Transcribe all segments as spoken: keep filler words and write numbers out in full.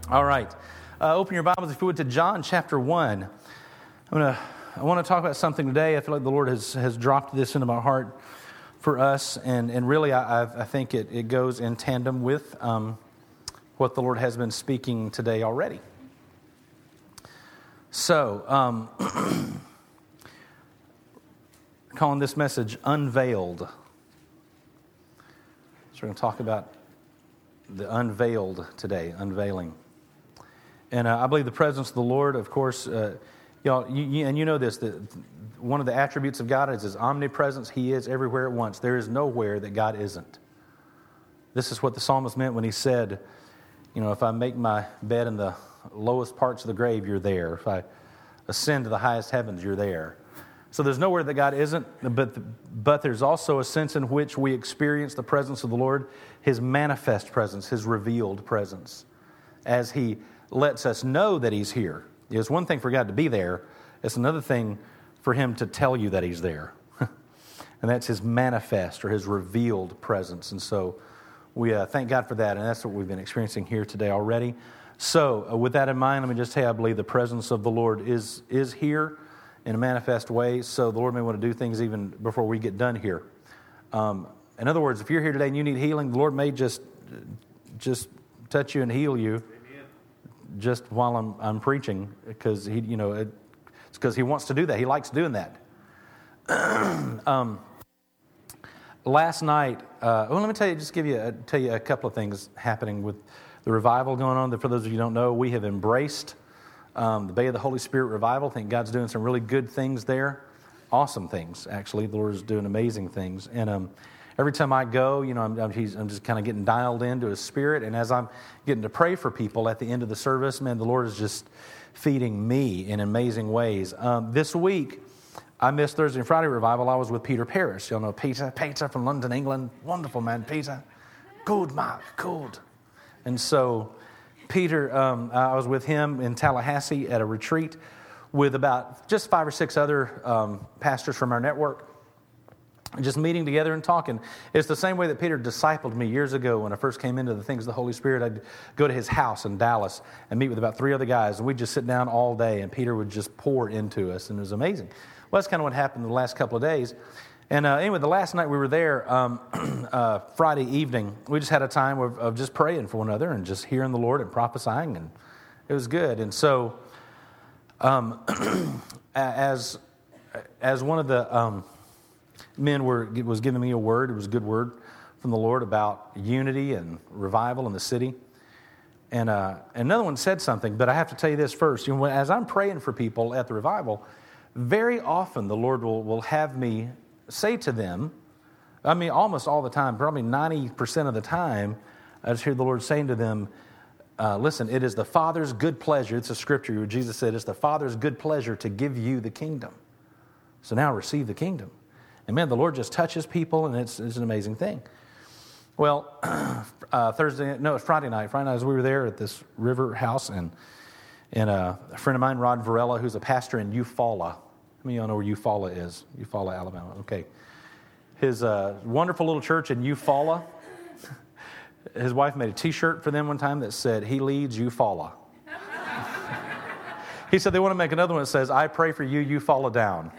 All right. Uh, open your Bibles, if you would, to John chapter one. I'm gonna, I want to talk about something today. I feel like the Lord has, has dropped this into my heart for us, and, and really I, I think it, it goes in tandem with um, what the Lord has been speaking today already. So, um, calling this message Unveiled. So we're going to talk about the unveiled today, unveiling. And uh, I believe the presence of the Lord, of course, uh, y'all, you, you, and you know this, that one of the attributes of God is His omnipresence. He is everywhere at once. There is nowhere that God isn't. This is what the psalmist meant when he said, you know, if I make my bed in the lowest parts of the grave, you're there. If I ascend to the highest heavens, you're there. So there's nowhere that God isn't, but, but there's also a sense in which we experience the presence of the Lord, His manifest presence, His revealed presence, as He lets us know that He's here. It's one thing for God to be there. It's another thing for Him to tell you that He's there. And that's His manifest or His revealed presence. And so we uh, thank God for that, and that's what we've been experiencing here today already. So uh, with that in mind, let me just say I believe the presence of the Lord is, is here in a manifest way. So the Lord may want to do things even before we get done here. Um, in other words, if you're here today and you need healing, the Lord may just, just touch you and heal you. Just while I'm I'm preaching, because he you know it, it's because He wants to do that. He likes doing that. um, last night, uh, well, let me tell you, just give you a, tell you a couple of things happening with the revival going on. For those of you who don't know, we have embraced um, the Bay of the Holy Spirit revival. I think God's doing some really good things there, awesome things actually. The Lord is doing amazing things, and um. Every time I go, you know, I'm, I'm, he's, I'm just kind of getting dialed into His Spirit. And as I'm getting to pray for people at the end of the service, man, the Lord is just feeding me in amazing ways. Um, this week, I missed Thursday and Friday revival. I was with Peter Parris. Y'all know Peter? Peter from London, England. Wonderful man, Peter. Good, Mark, good. And so, Peter, um, I was with him in Tallahassee at a retreat with about just five or six other um, pastors from our network. Just meeting together and talking. It's the same way that Peter discipled me years ago when I first came into the things of the Holy Spirit. I'd go to his house in Dallas and meet with about three other guys, and we'd just sit down all day, and Peter would just pour into us, and it was amazing. Well, that's kind of what happened the last couple of days. And uh, anyway, the last night we were there, um, uh, Friday evening, we just had a time of, of just praying for one another and just hearing the Lord and prophesying, and it was good. And so, um, as as one of the um, men were was giving me a word. It was a good word from the Lord about unity and revival in the city. And uh, another one said something, but I have to tell you this first. You know, as I'm praying for people at the revival, very often the Lord will, will have me say to them, I mean, almost all the time, probably ninety percent of the time, I just hear the Lord saying to them, uh, listen, it is the Father's good pleasure. It's a scripture where Jesus said, it's the Father's good pleasure to give you the kingdom. So now receive the kingdom. And man, the Lord just touches people, and it's, it's an amazing thing. Well, uh, Thursday, no, it was Friday night. Friday night, we were there at this river house, and and uh, a friend of mine, Rod Varela, who's a pastor in Eufaula. How many of y'all know where Eufaula is? Eufaula, Alabama. Okay. His uh, wonderful little church in Eufaula. His wife made a T-shirt for them one time that said, "He leads Eufaula." He said they want to make another one that says, "I pray for you, you fall down."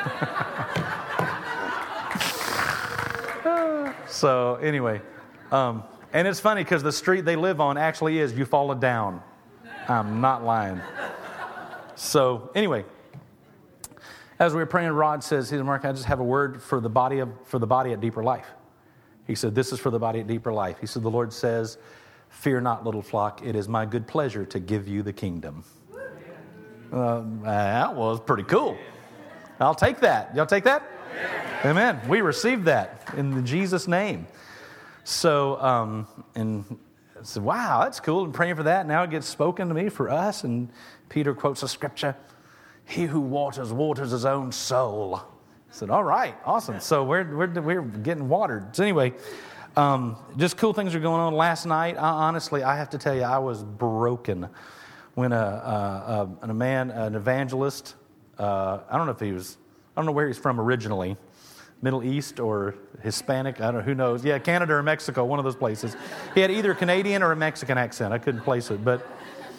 So anyway, um, and it's funny because the street they live on actually is You Fall Down. I'm not lying. So anyway, as we were praying, Rod says, "Hey, Mark, I just have a word for the body of for the body at Deeper Life." He said, "This is for the body at Deeper Life." He said, "The Lord says, 'Fear not, little flock. It is my good pleasure to give you the kingdom.'" Uh, that was pretty cool. I'll take that. Y'all take that? Amen. We received that in Jesus' name. So, um, and I said, wow, that's cool. And praying for that. Now it gets spoken to me for us. And Peter quotes a scripture, "He who waters, waters his own soul." I said, all right, awesome. So we're we're, we're getting watered. So anyway, um, just cool things are going on. Last night, I, honestly, I have to tell you, I was broken when a, a, a, a man, an evangelist, uh, I don't know if he was, I don't know where he's from originally, Middle East or Hispanic, I don't know, who knows. Yeah, Canada or Mexico, one of those places. He had either a Canadian or a Mexican accent. I couldn't place it. But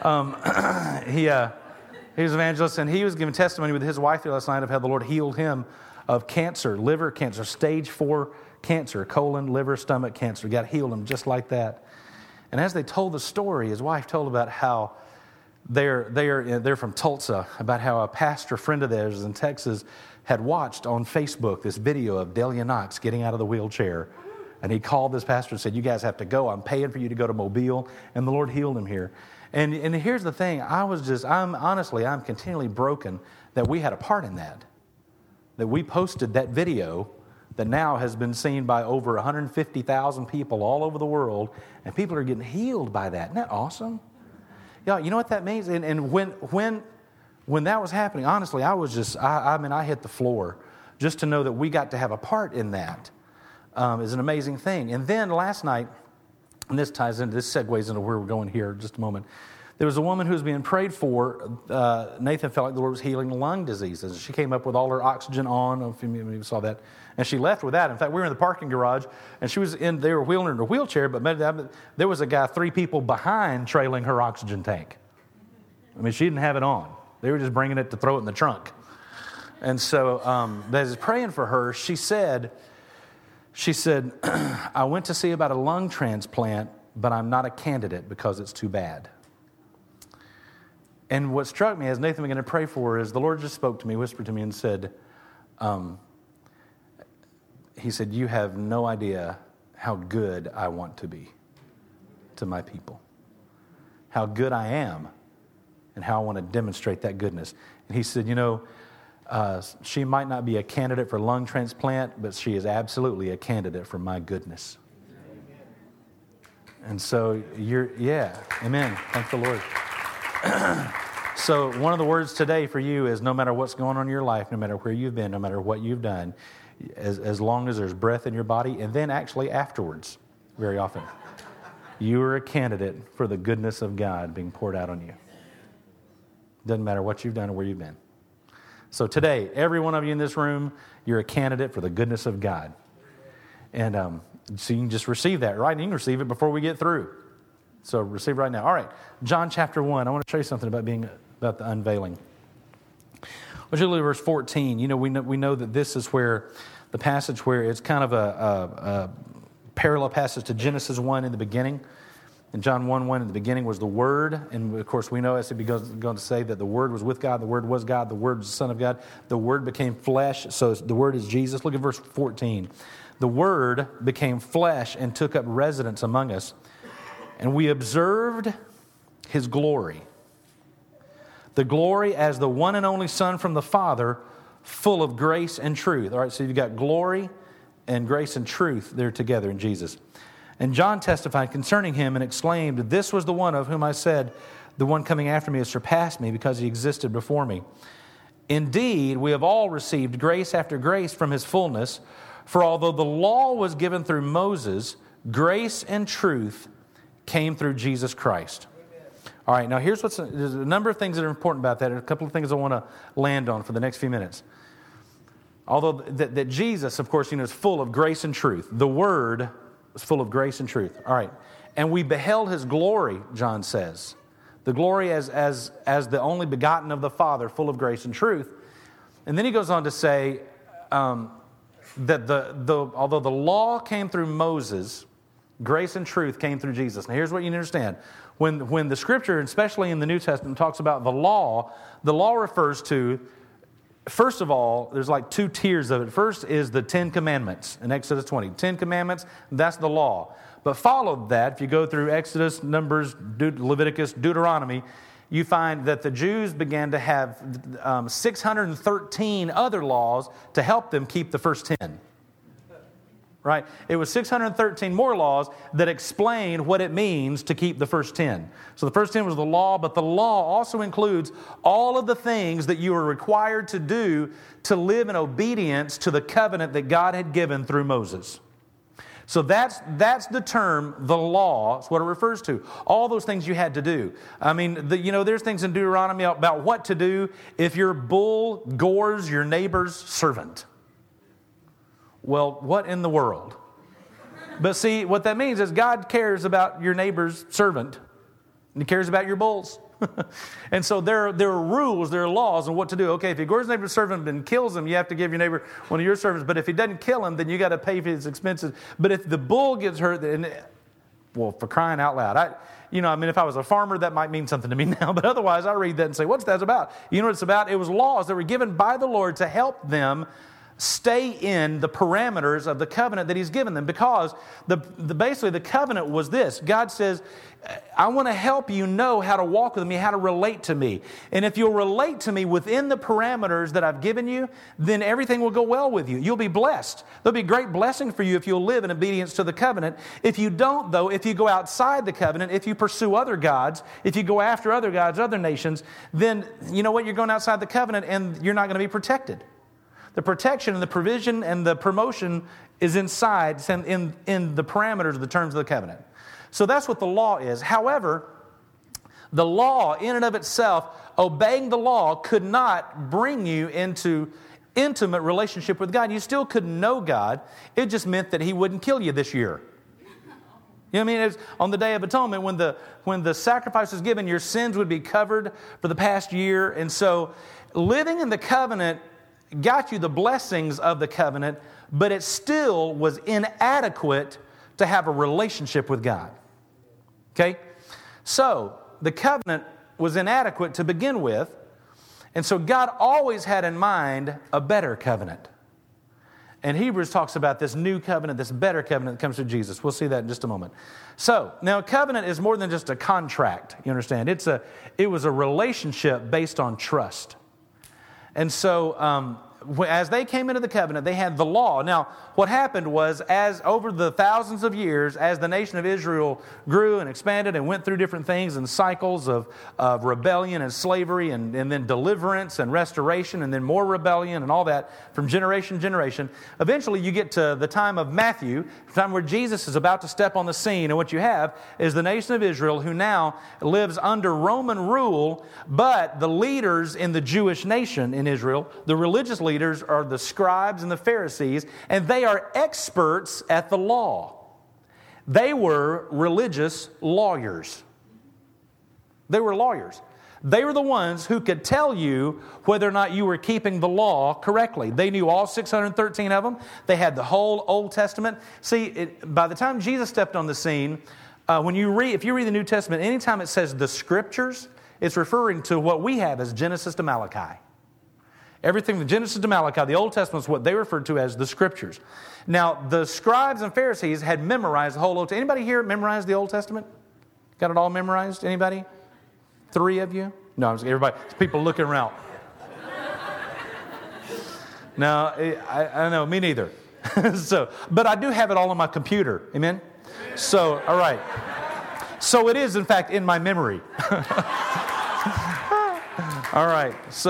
Um, he, uh, he was an evangelist, and he was giving testimony with his wife last night of how the Lord healed him of cancer, liver cancer, stage four cancer, colon, liver, stomach cancer. God healed him just like that. And as they told the story, his wife told about how they're, they're, they're from Tulsa, about how a pastor friend of theirs in Texas had watched on Facebook this video of Delia Knox getting out of the wheelchair. And he called this pastor and said, you guys have to go. I'm paying for you to go to Mobile. And the Lord healed him here. And, and here's the thing. I was just, I'm honestly, I'm continually broken that we had a part in that. That we posted that video that now has been seen by over one hundred fifty thousand people all over the world. And people are getting healed by that. Isn't that awesome? Yeah, you know what that means? And, and when, when, when that was happening, honestly, I was just, I, I mean, I hit the floor just to know that we got to have a part in that. Um, is an amazing thing. And then last night, and this ties into, this segues into where we're going here in just a moment. There was a woman who was being prayed for. Uh, Nathan felt like the Lord was healing lung diseases. She came up with all her oxygen on. I don't know if you saw that. And she left with that. In fact, we were in the parking garage, and she was in, they were wheeling her in a wheelchair, but there was a guy three people behind trailing her oxygen tank. I mean, she didn't have it on. They were just bringing it to throw it in the trunk. And so um, as I was praying for her, she said, She said, I went to see about a lung transplant, but I'm not a candidate because it's too bad. And what struck me as Nathan began to pray for her is the Lord just spoke to me, whispered to me and said, um, he said, you have no idea how good I want to be to my people. How good I am and how I want to demonstrate that goodness. And he said, you know, Uh, she might not be a candidate for lung transplant, but she is absolutely a candidate for my goodness. And so you're, yeah, amen. Thank the Lord. So one of the words today for you is no matter what's going on in your life, no matter where you've been, no matter what you've done, as, as long as there's breath in your body, and then actually afterwards, very often, you are a candidate for the goodness of God being poured out on you. Doesn't matter what you've done or where you've been. So today, every one of you in this room, you're a candidate for the goodness of God. And um, so you can just receive that, right? And you can receive it before we get through. So receive it right now. All right, John chapter one. I want to show you something about being about the unveiling. Let's look at verse fourteen. You know, we know, we know that this is where the passage where it's kind of a, a, a parallel passage to Genesis one in the beginning. In John one one, in the beginning was the Word. And, of course, we know as he goes going to say that the Word was with God, the Word was God, the Word was the Son of God. The Word became flesh, so the Word is Jesus. Look at verse fourteen. The Word became flesh and took up residence among us, and we observed His glory. The glory as the one and only Son from the Father, full of grace and truth. All right, so you've got glory and grace and truth there together in Jesus. And John testified concerning him and exclaimed, this was the one of whom I said, the one coming after me has surpassed me because he existed before me. Indeed, we have all received grace after grace from his fullness. For although the law was given through Moses, grace and truth came through Jesus Christ. Amen. All right, now here's what's, there's a number of things that are important about that. There's a couple of things I want to land on for the next few minutes. Although that, that Jesus, of course, you know, is full of grace and truth. The Word was full of grace and truth. All right. And we beheld his glory, John says. The glory as, as, as the only begotten of the Father, full of grace and truth. And then he goes on to say um, that the, the although the law came through Moses, grace and truth came through Jesus. Now here's what you need to understand. When, when the Scripture, especially in the New Testament, talks about the law, the law refers to, first of all, there's like two tiers of it. First is the Ten Commandments in Exodus twenty. Ten Commandments, that's the law. But followed that, if you go through Exodus, Numbers, De- Leviticus, Deuteronomy, you find that the Jews began to have um, six hundred thirteen other laws to help them keep the first ten. Right? It was six hundred thirteen more laws that explain what it means to keep the first ten. So the first ten was the law, but the law also includes all of the things that you are required to do to live in obedience to the covenant that God had given through Moses. So that's that's the term, the law. It's what it refers to. All those things you had to do. I mean, the, you know, there's things in Deuteronomy about what to do if your bull gores your neighbor's servant. Well, what in the world? But see, what that means is God cares about your neighbor's servant, and He cares about your bulls. And so there, there are rules, there are laws on what to do. Okay, if he gores his neighbor's servant and kills him, you have to give your neighbor one of your servants. But if he doesn't kill him, then you got to pay for his expenses. But if the bull gets hurt, then, well, for crying out loud, I, you know, I mean, if I was a farmer, that might mean something to me now. But otherwise, I read that and say, what's that about? You know what it's about? It was laws that were given by the Lord to help them stay in the parameters of the covenant that he's given them, because the, the basically the covenant was this. God says, I want to help you know how to walk with me, how to relate to me. And if you'll relate to me within the parameters that I've given you, then everything will go well with you. You'll be blessed. There'll be great blessing for you if you'll live in obedience to the covenant. If you don't, though, if you go outside the covenant, if you pursue other gods, if you go after other gods, other nations, then you know what? You're going outside the covenant and you're not going to be protected. The protection and the provision and the promotion is inside, in, in the parameters of the terms of the covenant. So that's what the law is. However, the law in and of itself, obeying the law, could not bring you into intimate relationship with God. You still couldn't know God. It just meant that he wouldn't kill you this year. You know what I mean? It's on the Day of Atonement, when the, when the sacrifice was given, your sins would be covered for the past year. And so living in the covenant got you the blessings of the covenant, but it still was inadequate to have a relationship with God. Okay? So, the covenant was inadequate to begin with, and so God always had in mind a better covenant. And Hebrews talks about this new covenant, this better covenant that comes through Jesus. We'll see that in just a moment. So, now a covenant is more than just a contract, you understand? It's a, it was a relationship based on trust. And so, um, as they came into the covenant, they had the law. Now, what happened was, as over the thousands of years, as the nation of Israel grew and expanded and went through different things and cycles of, of rebellion and slavery and, and then deliverance and restoration and then more rebellion and all that from generation to generation, eventually you get to the time of Matthew, the time where Jesus is about to step on the scene. And what you have is the nation of Israel, who now lives under Roman rule, but the leaders in the Jewish nation in Israel, the religious leaders, leaders are the scribes and the Pharisees, and they are experts at the law. They were religious lawyers. They were lawyers. They were the ones who could tell you whether or not you were keeping the law correctly. They knew all six hundred thirteen of them. They had the whole Old Testament. See, it, by the time Jesus stepped on the scene, uh, when you read, if you read the New Testament, anytime it says the Scriptures, it's referring to what we have as Genesis to Malachi. Everything from Genesis to Malachi, the Old Testament, is what they referred to as the Scriptures. Now, the scribes and Pharisees had memorized the whole Old Testament. Anybody here memorize the Old Testament? Got it all memorized? Anybody? Three of you? No, I'm just, everybody. People looking around. No, I, I know, me neither. so, but I do have it all on my computer. Amen? So, all right. So it is, in fact, in my memory. All right, so,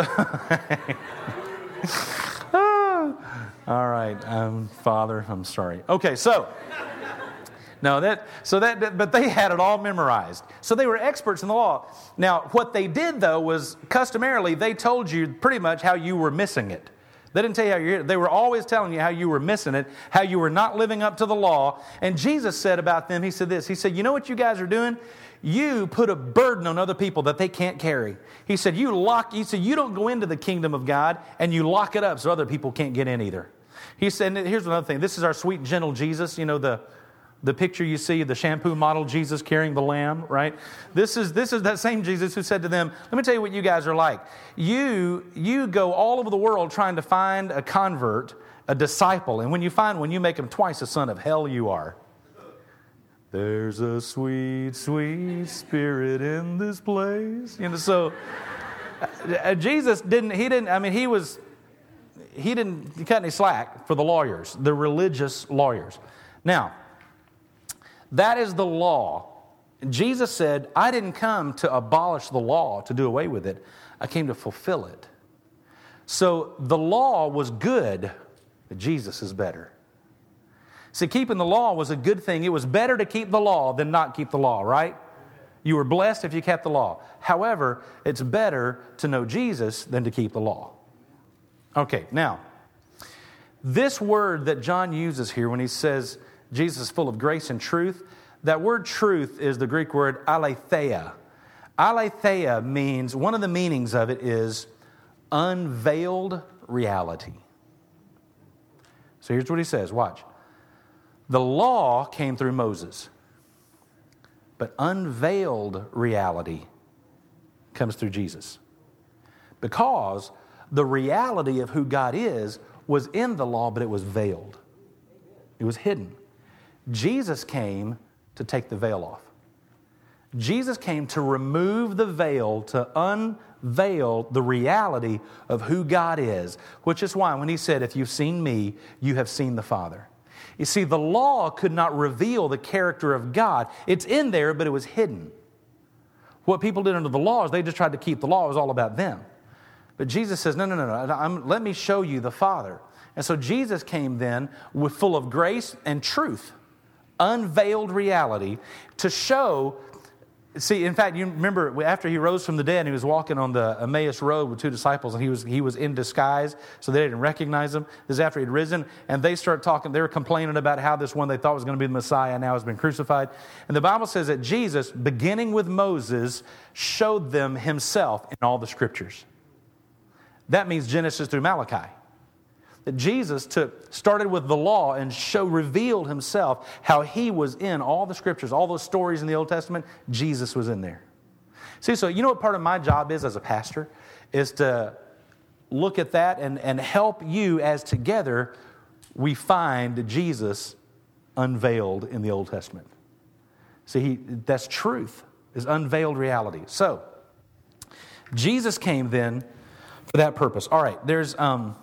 all right, um, Father, I'm sorry. Okay, so, no, that, so that, that, but they had it all memorized. So they were experts in the law. Now, what they did, though, was customarily, they told you pretty much how you were missing it. They didn't tell you how you They were always telling you how you were missing it, how you were not living up to the law. And Jesus said about them, he said this, he said, you know what you guys are doing? You put a burden on other people that they can't carry. He said, you lock, he said, you don't go into the kingdom of God and you lock it up so other people can't get in either. He said, and here's another thing. This is our sweet and gentle Jesus. You know, the, the picture you see, the shampoo model Jesus carrying the lamb, right? This is, this is that same Jesus who said to them, let me tell you what you guys are like. You, you go all over the world trying to find a convert, a disciple. And when you find one, you make him twice the son of hell you are. There's a sweet, sweet spirit in this place. You know, so uh, Jesus didn't, he didn't, I mean, he was, he didn't cut any slack for the lawyers, the religious lawyers. Now, that is the law. Jesus said, I didn't come to abolish the law, to do away with it. I came to fulfill it. So the law was good, but Jesus is better. See, keeping the law was a good thing. It was better to keep the law than not keep the law, right? You were blessed if you kept the law. However, it's better to know Jesus than to keep the law. Okay, now, this word that John uses here when he says Jesus is full of grace and truth, that word truth is the Greek word aletheia. Aletheia means, one of the meanings of it is unveiled reality. So here's what he says, watch. The law came through Moses, but unveiled reality comes through Jesus. Because the reality of who God is was in the law, but it was veiled. It was hidden. Jesus came to take the veil off. Jesus came to remove the veil, to unveil the reality of who God is, which is why when he said, if you've seen me, you have seen the Father. You see, the law could not reveal the character of God. It's in there, but it was hidden. What people did under the law is they just tried to keep the law. It was all about them. But Jesus says, no, no, no, no. I'm, let me show you the Father. And so Jesus came then with full of grace and truth, unveiled reality, to show. See, in fact, you remember after he rose from the dead, and he was walking on the Emmaus Road with two disciples, and he was he was in disguise, so they didn't recognize him. This is after he'd risen, and they started talking. They were complaining about how this one they thought was going to be the Messiah now has been crucified. And the Bible says that Jesus, beginning with Moses, showed them himself in all the Scriptures. That means Genesis through Malachi. That Jesus took, started with the law and show, revealed himself how he was in all the Scriptures, all those stories in the Old Testament, Jesus was in there. See, so you know what part of my job is as a pastor? Is to look at that and, and help you as together we find Jesus unveiled in the Old Testament. See, he, that's truth, is unveiled reality. So, Jesus came then for that purpose. All right, there's... um.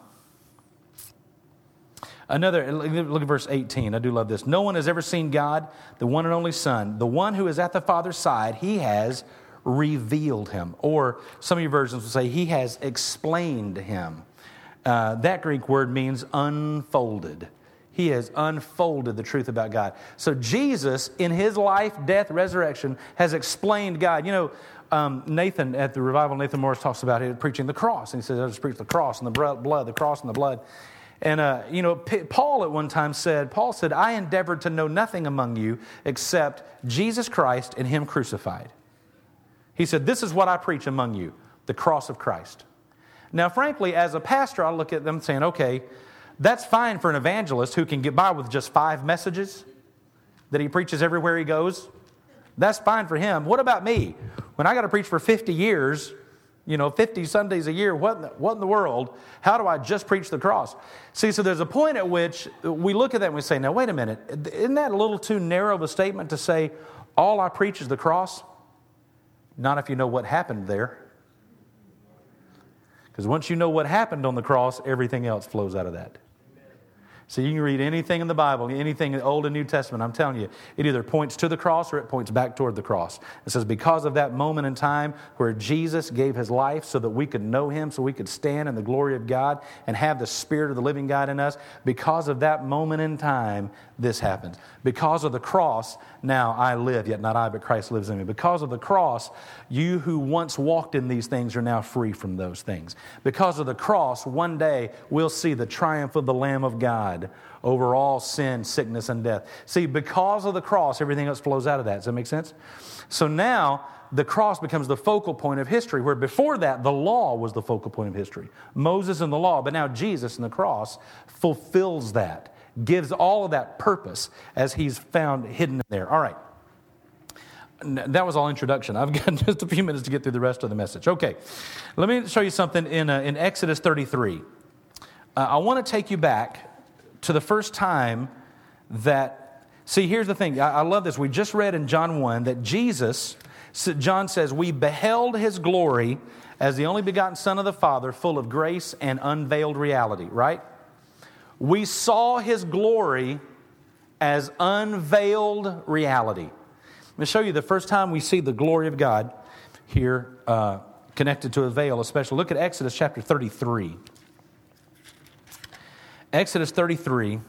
Another, look at verse eighteen. I do love this. No one has ever seen God, the one and only Son, the one who is at the Father's side. He has revealed him. Or some of your versions will say he has explained him. Uh, that Greek word means unfolded. He has unfolded the truth about God. So Jesus, in his life, death, resurrection, has explained God. You know, um, Nathan at the revival, Nathan Morris talks about it, preaching the cross. And he says, I just preach the cross and the blood, the cross and the blood. And, uh, you know, P- Paul at one time said, Paul said, I endeavored to know nothing among you except Jesus Christ and him crucified. He said, this is what I preach among you, the cross of Christ. Now, frankly, as a pastor, I look at them saying, okay, that's fine for an evangelist who can get by with just five messages that he preaches everywhere he goes. That's fine for him. What about me? When I got to preach for fifty years, you know, fifty Sundays a year, what in, the, what in the world? How do I just preach the cross? See, so there's a point at which we look at that and we say, now, wait a minute. Isn't that a little too narrow of a statement to say, all I preach is the cross? Not if you know what happened there. Because once you know what happened on the cross, everything else flows out of that. So you can read anything in the Bible, anything in the Old and New Testament, I'm telling you, it either points to the cross or it points back toward the cross. It says because of that moment in time where Jesus gave his life so that we could know him, so we could stand in the glory of God and have the Spirit of the living God in us, because of that moment in time, this happens. Because of the cross, now I live, yet not I, but Christ lives in me. Because of the cross, you who once walked in these things are now free from those things. Because of the cross, one day we'll see the triumph of the Lamb of God over all sin, sickness, and death. See, because of the cross, everything else flows out of that. Does that make sense? So now, the cross becomes the focal point of history, where before that, the law was the focal point of history. Moses and the law, but now Jesus and the cross fulfills that, gives all of that purpose as he's found hidden in there. All right. That was all introduction. I've got just a few minutes to get through the rest of the message. Okay, let me show you something in, uh, in Exodus thirty-three. Uh, I want to take you back to the first time that, see, here's the thing. I, I love this. We just read in John one that Jesus, John says, we beheld his glory as the only begotten Son of the Father, full of grace and unveiled reality, right? We saw his glory as unveiled reality. Let me show you the first time we see the glory of God here uh, connected to a veil, especially. Look at Exodus chapter thirty-three. Exodus thirty-three,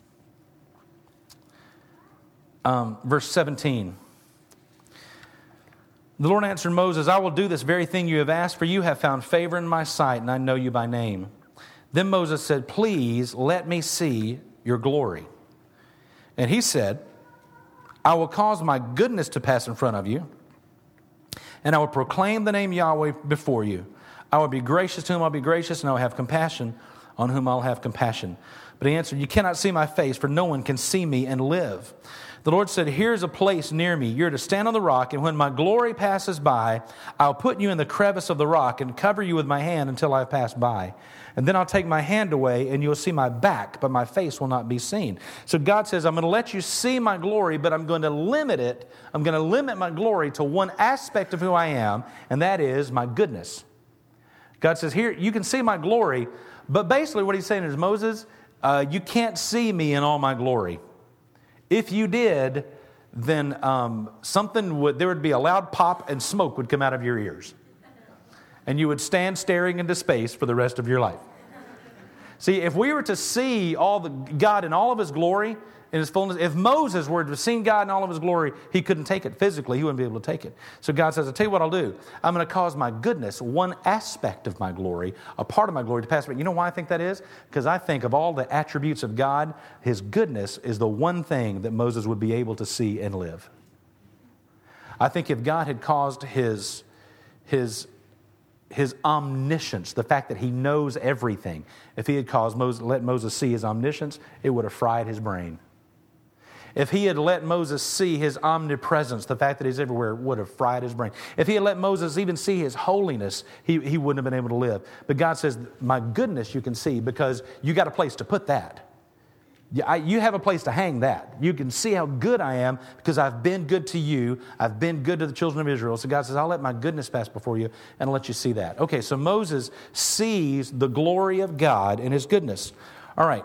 um, verse seventeen. The Lord answered Moses, I will do this very thing you have asked, for you have found favor in my sight, and I know you by name. Then Moses said, please let me see your glory. And he said, I will cause my goodness to pass in front of you, and I will proclaim the name Yahweh before you. I will be gracious to whom I'll be gracious, and I will have compassion on whom I'll have compassion. But he answered, you cannot see my face, for no one can see me and live. The Lord said, here's a place near me. You're to stand on the rock, and when my glory passes by, I'll put you in the crevice of the rock and cover you with my hand until I've passed by. And then I'll take my hand away, and you'll see my back, but my face will not be seen. So God says, I'm going to let you see my glory, but I'm going to limit it. I'm going to limit my glory to one aspect of who I am, and that is my goodness. God says, here, you can see my glory, but basically what he's saying is, Moses, uh, you can't see me in all my glory. If you did, then um, something would, there would be a loud pop and smoke would come out of your ears. And you would stand staring into space for the rest of your life. See, if we were to see all the God in all of his glory, in his fullness, if Moses were to have seen God in all of his glory, he couldn't take it physically. He wouldn't be able to take it. So God says, I'll tell you what I'll do. I'm going to cause my goodness, one aspect of my glory, a part of my glory to pass by. You know why I think that is? Because I think of all the attributes of God, his goodness is the one thing that Moses would be able to see and live. I think if God had caused his, his, his omniscience, the fact that he knows everything, if he had caused Moses, let Moses see his omniscience, it would have fried his brain. If he had let Moses see his omnipresence, the fact that he's everywhere, would have fried his brain. If he had let Moses even see his holiness, he, he wouldn't have been able to live. But God says, my goodness you can see because you got a place to put that. You have a place to hang that. You can see how good I am because I've been good to you. I've been good to the children of Israel. So God says, I'll let my goodness pass before you and I'll let you see that. Okay, so Moses sees the glory of God and his goodness. All right,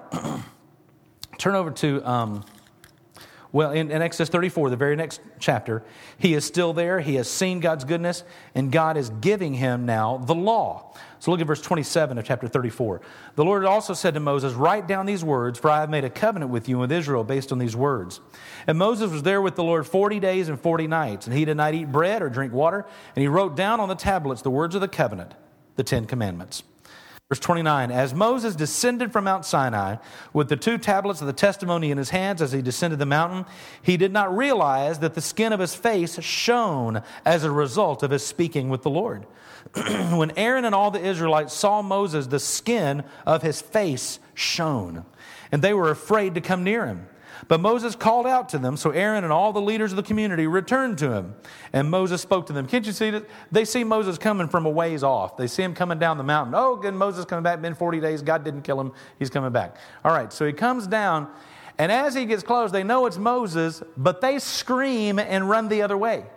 turn over to... Um, Well, in, in Exodus thirty-four, the very next chapter, he is still there. He has seen God's goodness, and God is giving him now the law. So look at verse twenty-seven of chapter thirty-four. The Lord also said to Moses, write down these words, for I have made a covenant with you and with Israel based on these words. And Moses was there with the Lord forty days and forty nights, and he did not eat bread or drink water, and he wrote down on the tablets the words of the covenant, the Ten Commandments. Verse twenty-nine, as Moses descended from Mount Sinai with the two tablets of the testimony in his hands as he descended the mountain, he did not realize that the skin of his face shone as a result of his speaking with the Lord. When Aaron and all the Israelites saw Moses, the skin of his face shone, and they were afraid to come near him. But Moses called out to them, so Aaron and all the leaders of the community returned to him. And Moses spoke to them. Can't you see that? They see Moses coming from a ways off. They see him coming down the mountain. Oh, good, Moses coming back. Been forty days. God didn't kill him. He's coming back. All right, so he comes down, and as he gets close, they know it's Moses, but they scream and run the other way.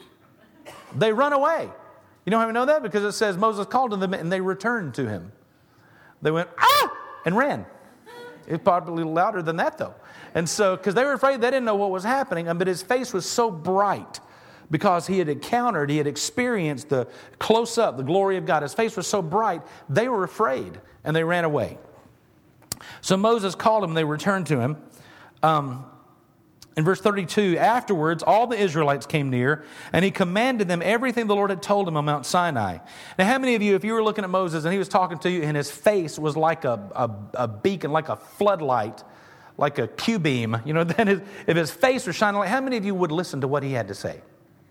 They run away. You know how we know that? Because it says Moses called to them, and they returned to him. They went, ah, and ran. It's probably a little louder than that, though. And so, because they were afraid, they didn't know what was happening, but his face was so bright because he had encountered, he had experienced the close-up, the glory of God. His face was so bright, they were afraid, and they ran away. So Moses called him, and they returned to him. Um, in verse thirty-two, afterwards, all the Israelites came near, and he commanded them everything the Lord had told him on Mount Sinai. Now, how many of you, if you were looking at Moses, and he was talking to you, and his face was like a, a, a beacon, like a floodlight, like a Q-beam, you know, then his, if his face was shining light, how many of you would listen to what he had to say?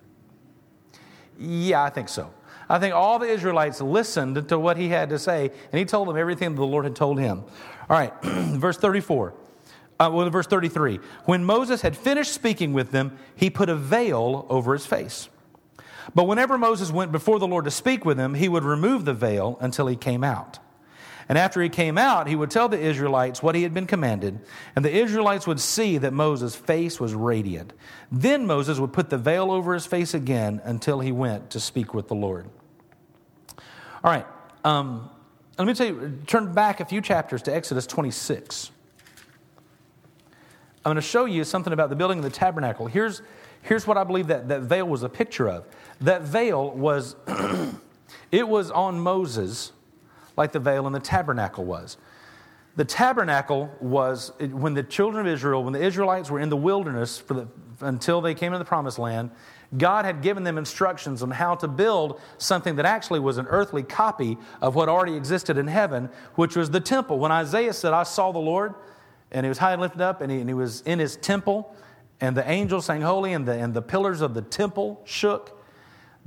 Yeah, I think so. I think all the Israelites listened to what he had to say, and he told them everything the Lord had told him. All right, verse thirty-four. Uh, well, verse thirty-three. When Moses had finished speaking with them, he put a veil over his face. But whenever Moses went before the Lord to speak with him, he would remove the veil until he came out. And after he came out, he would tell the Israelites what he had been commanded, and the Israelites would see that Moses' face was radiant. Then Moses would put the veil over his face again until he went to speak with the Lord. All right, um, let me tell you, turn back a few chapters to Exodus twenty-six. I'm going to show you something about the building of the tabernacle. Here's, here's what I believe that, that veil was a picture of. That veil was, it was on Moses like the veil in the tabernacle was. The tabernacle was, when the children of Israel, when the Israelites were in the wilderness for the, until they came to the promised land, God had given them instructions on how to build something that actually was an earthly copy of what already existed in heaven, which was the temple. When Isaiah said, I saw the Lord, and he was high and lifted up, and he, and he was in his temple, and the angels sang holy, and the, and the pillars of the temple shook.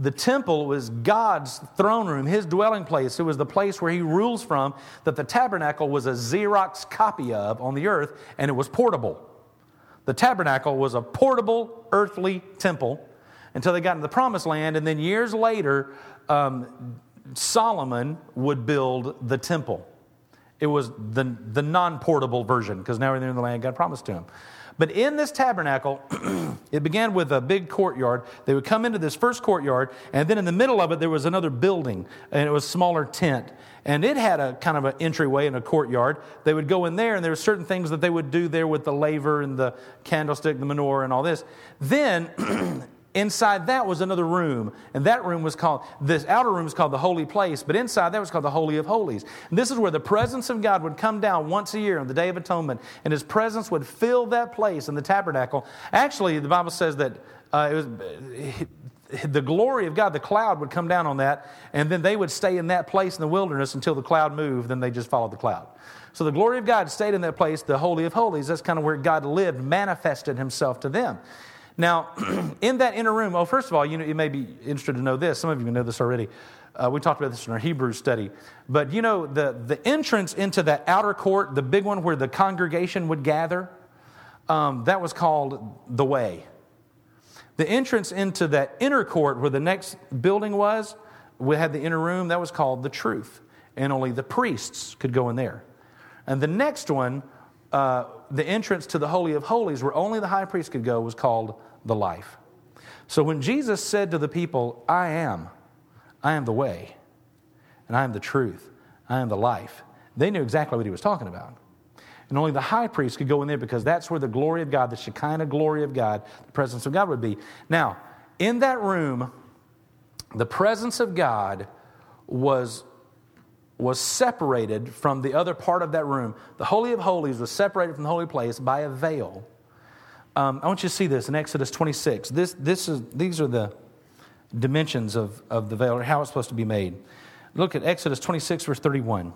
The temple was God's throne room, His dwelling place. It was the place where He rules from, that the tabernacle was a Xerox copy of on the earth, and it was portable. The tabernacle was a portable earthly temple until they got into the promised land, and then years later, um, Solomon would build the temple. It was the, the non-portable version, because now they're in the land God promised to him. But in this tabernacle, it began with a big courtyard. They would come into this first courtyard, and then in the middle of it, there was another building, and it was a smaller tent. And it had a kind of an entryway in a courtyard. They would go in there, and there were certain things that they would do there with the laver and the candlestick, the menorah, and all this. Then inside that was another room, and that room was called, this outer room was called the Holy Place, but inside that was called the Holy of Holies. And this is where the presence of God would come down once a year on the Day of Atonement, and His presence would fill that place in the tabernacle. Actually, the Bible says that uh, it was the glory of God, the cloud would come down on that, and then they would stay in that place in the wilderness until the cloud moved, then they just followed the cloud. So the glory of God stayed in that place, the Holy of Holies. That's kind of where God lived, manifested Himself to them. Now, in that inner room, well, first of all, you know, you may be interested to know this. Some of you know this already. Uh, we talked about this in our Hebrew study. But, you know, the, the entrance into that outer court, the big one where the congregation would gather, um, that was called the Way. The entrance into that inner court where the next building was, we had the inner room, that was called the Truth. And only the priests could go in there. And the next one, uh, the entrance to the Holy of Holies, where only the high priest could go, was called the Life. So when Jesus said to the people, I am, I am the way, and I am the truth, I am the life, they knew exactly what He was talking about. And only the high priest could go in there because that's where the glory of God, the Shekinah glory of God, the presence of God would be. Now, in that room, the presence of God was was separated from the other part of that room. The Holy of Holies was separated from the holy place by a veil. Um, I want you to see this in Exodus twenty-six. This, this is, these are the dimensions of, of the veil, or how it's supposed to be made. Look at Exodus twenty-six, verse thirty-one.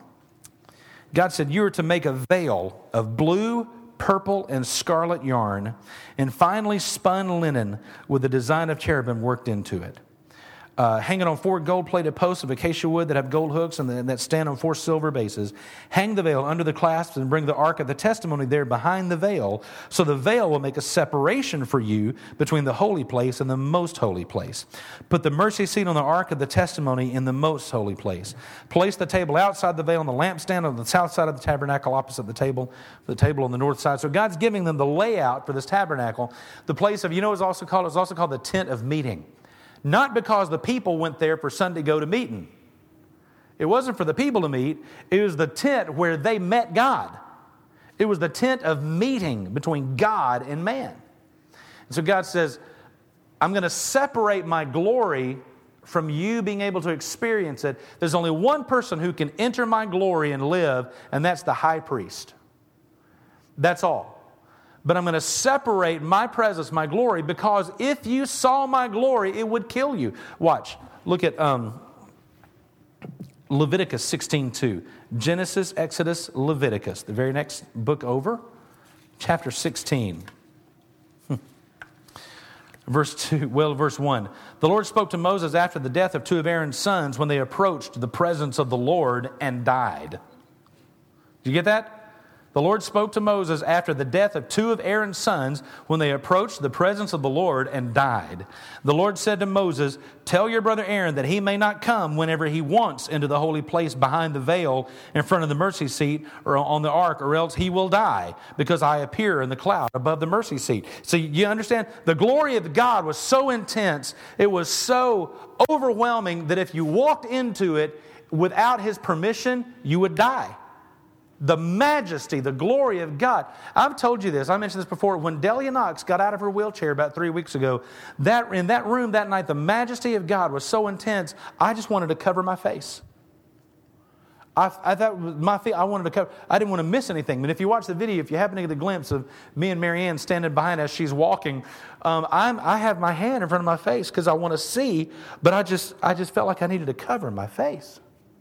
God said, you are to make a veil of blue, purple, and scarlet yarn, and finely spun linen with the design of cherubim worked into it. Uh, hanging on four gold-plated posts of acacia wood that have gold hooks and, the, and that stand on four silver bases. Hang the veil under the clasps and bring the ark of the testimony there behind the veil. So the veil will make a separation for you between the holy place and the most holy place. Put the mercy seat on the ark of the testimony in the most holy place. Place the table outside the veil and the lampstand on the south side of the tabernacle opposite the table, the table on the north side. So God's giving them the layout for this tabernacle. The place of, you know, it's also called, it's also called the tent of meeting. Not because the people went there for Sunday go to meeting. It wasn't for the people to meet. It was the tent where they met God. It was the tent of meeting between God and man. And so God says, I'm going to separate my glory from you being able to experience it. There's only one person who can enter my glory and live, and that's the high priest. That's all. But I'm going to separate my presence, my glory, because if you saw my glory, it would kill you. Watch. Look at um, Leviticus sixteen two. Genesis, Exodus, Leviticus. The very next book over. Chapter sixteen. Verse two, well, verse one. The Lord spoke to Moses after the death of two of Aaron's sons when they approached the presence of the Lord and died. Do you get that? The Lord spoke to Moses after the death of two of Aaron's sons when they approached the presence of the Lord and died. The Lord said to Moses, tell your brother Aaron that he may not come whenever he wants into the holy place behind the veil in front of the mercy seat or on the ark, or else he will die, because I appear in the cloud above the mercy seat. So you understand? The glory of God was so intense, it was so overwhelming that if you walked into it without His permission, you would die. The majesty, the glory of God. I've told you this. I mentioned this before. When Delia Knox got out of her wheelchair about three weeks ago, that in that room that night, the majesty of God was so intense, I just wanted to cover my face. I, I thought my feet, I wanted to cover. I didn't want to miss anything. But if you watch the video, if you happen to get a glimpse of me and Marianne standing behind as she's walking, um, I'm, I have my hand in front of my face because I want to see. But I just, I just felt like I needed to cover my face.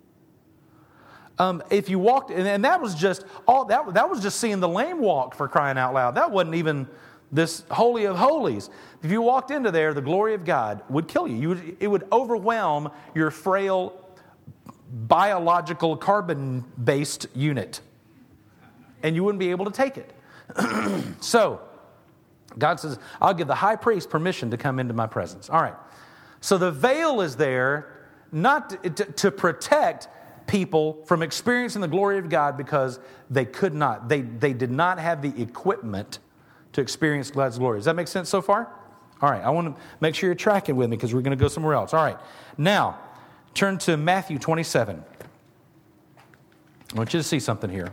Um, if you walked, and, and that was just all that. That was just seeing the lame walk, for crying out loud. That wasn't even this Holy of Holies. If you walked into there, the glory of God would kill you. you would, it would overwhelm your frail biological carbon-based unit. And you wouldn't be able to take it. So, God says, I'll give the high priest permission to come into my presence. All right. So the veil is there not to, to, to protect people from experiencing the glory of God because they could not. They, they did not have the equipment to experience God's glory. Does that make sense so far? All right. I want to make sure you're tracking with me because we're going to go somewhere else. All right. Now, turn to Matthew twenty-seven. I want you to see something here.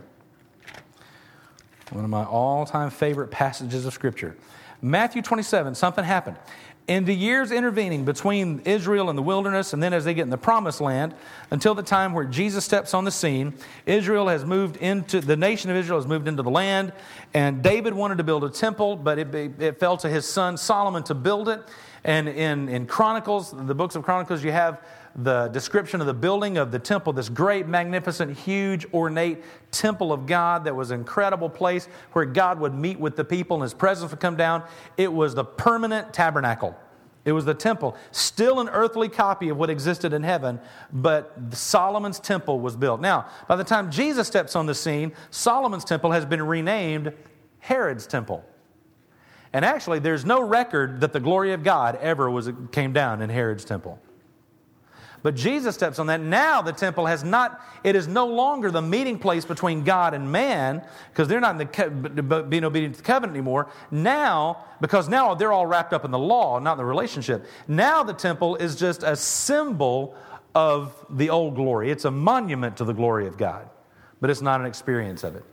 One of my all-time favorite passages of Scripture. Matthew twenty-seven, something happened. In the years intervening between Israel and the wilderness, and then as they get in the promised land, until the time where Jesus steps on the scene, Israel has moved into, the nation of Israel has moved into the land, and David wanted to build a temple, but it, it fell to his son Solomon to build it. And in, in Chronicles, the books of Chronicles, you have the description of the building of the temple, this great, magnificent, huge, ornate temple of God that was an incredible place where God would meet with the people and His presence would come down. It was the permanent tabernacle. It was the temple, still an earthly copy of what existed in heaven, but Solomon's temple was built. Now, by the time Jesus steps on the scene, Solomon's temple has been renamed Herod's temple. And actually, there's no record that the glory of God ever was came down in Herod's temple. But Jesus steps on that. Now the temple has not, it is no longer the meeting place between God and man, because they're not in the, being obedient to the covenant anymore. Now, because now they're all wrapped up in the law, not the relationship. Now the temple is just a symbol of the old glory. It's a monument to the glory of God, but it's not an experience of it.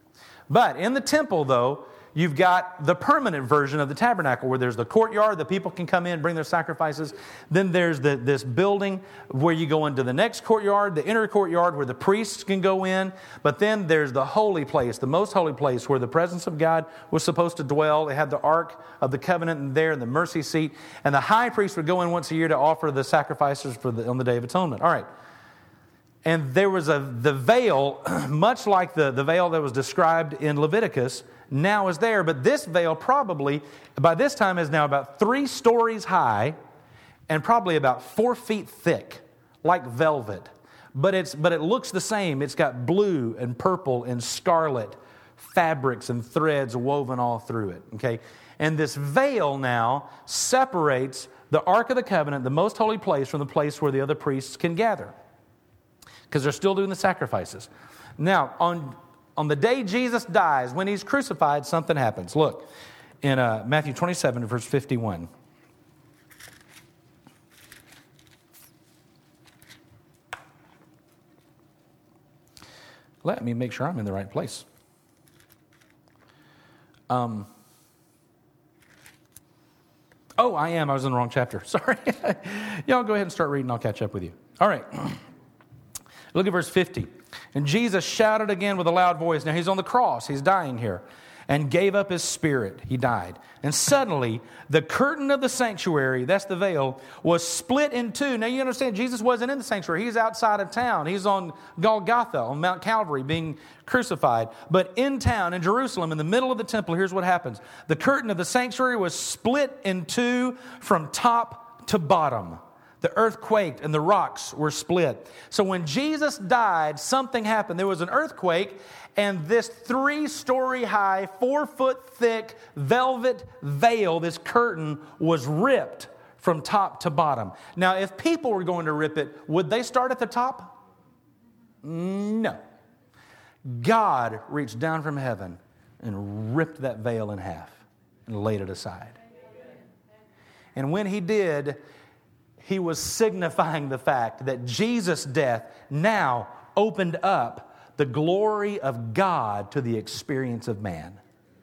But in the temple, though, you've got the permanent version of the tabernacle where there's the courtyard, the people can come in, bring their sacrifices. Then there's the, this building where you go into the next courtyard, the inner courtyard where the priests can go in. But then there's the holy place, the most holy place where the presence of God was supposed to dwell. They had the Ark of the Covenant there and the mercy seat. And the high priest would go in once a year to offer the sacrifices for the, on the Day of Atonement. All right. And there was a the veil, much like the, the veil that was described in Leviticus, now is there. But this veil probably, by this time, is now about three stories high and probably about four feet thick, like velvet. But it's but it looks the same. It's got blue and purple and scarlet fabrics and threads woven all through it. Okay, and this veil now separates the Ark of the Covenant, the most holy place, from the place where the other priests can gather, because they're still doing the sacrifices. Now, on, on the day Jesus dies, when He's crucified, something happens. Look, in uh, Matthew twenty-seven, verse fifty-one. Let me make sure I'm in the right place. Um. Oh, I am. I was in the wrong chapter. Sorry. Y'all go ahead and start reading. I'll catch up with you. All right. Look at verse fifty. And Jesus shouted again with a loud voice. Now he's on the cross. He's dying here. And gave up His spirit. He died. And suddenly the curtain of the sanctuary, that's the veil, was split in two. Now you understand, Jesus wasn't in the sanctuary. He's outside of town. He's on Golgotha, on Mount Calvary, being crucified. But in town, in Jerusalem, in the middle of the temple, here's what happens. The curtain of the sanctuary was split in two from top to bottom. The earth quaked and the rocks were split. So when Jesus died, something happened. There was an earthquake, and this three-story high, four-foot-thick velvet veil, this curtain, was ripped from top to bottom. Now, if people were going to rip it, would they start at the top? No. God reached down from heaven and ripped that veil in half and laid it aside. And when He did, He was signifying the fact that Jesus' death now opened up the glory of God to the experience of man.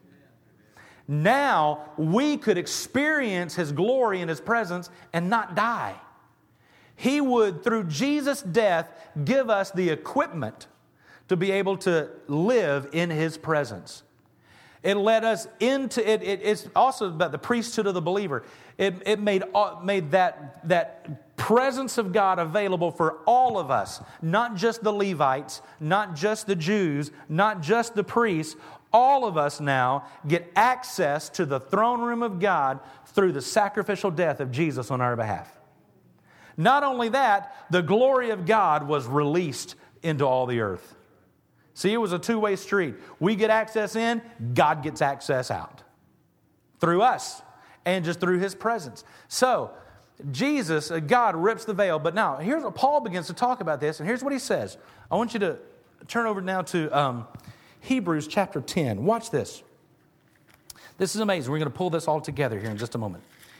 Now we could experience His glory and His presence and not die. He would, through Jesus' death, give us the equipment to be able to live in His presence. It led us into, it, it, it's also about the priesthood of the believer. It, it made, made that, that presence of God available for all of us, not just the Levites, not just the Jews, not just the priests. All of us now get access to the throne room of God through the sacrificial death of Jesus on our behalf. Not only that, the glory of God was released into all the earth. See, it was a two-way street. We get access in, God gets access out. Through us, and just through His presence. So, Jesus, God rips the veil. But now, here's what Paul begins to talk about this, and here's what he says. I want you to turn over now to um, Hebrews chapter ten. Watch this. This is amazing. We're going to pull this all together here in just a moment.